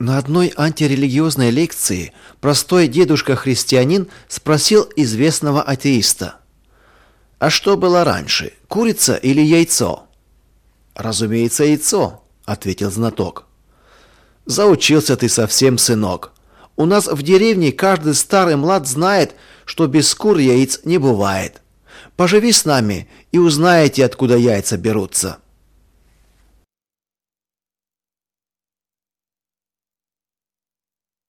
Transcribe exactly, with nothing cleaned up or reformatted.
На одной антирелигиозной лекции простой дедушка-христианин спросил известного атеиста: «А что было раньше, курица или яйцо?» «Разумеется, яйцо», — ответил знаток. «Заучился ты совсем, сынок. У нас в деревне каждый старый млад знает, что без кур яиц не бывает. Поживи с нами и узнаете, откуда яйца берутся».